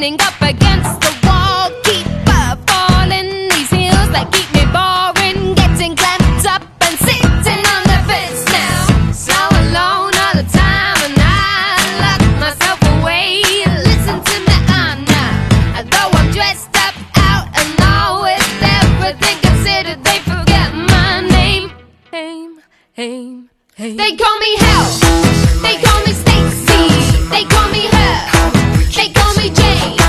leaning up against the wall, keep falling. These heels that keep me boring, getting clamped up and sitting on the fence now. So alone all the time, and I lock myself away. Listen to me, though I'm dressed up out and all with everything considered, they forget my name. They call me Hell, they call me Stacy, they call me Her, they call me Jane.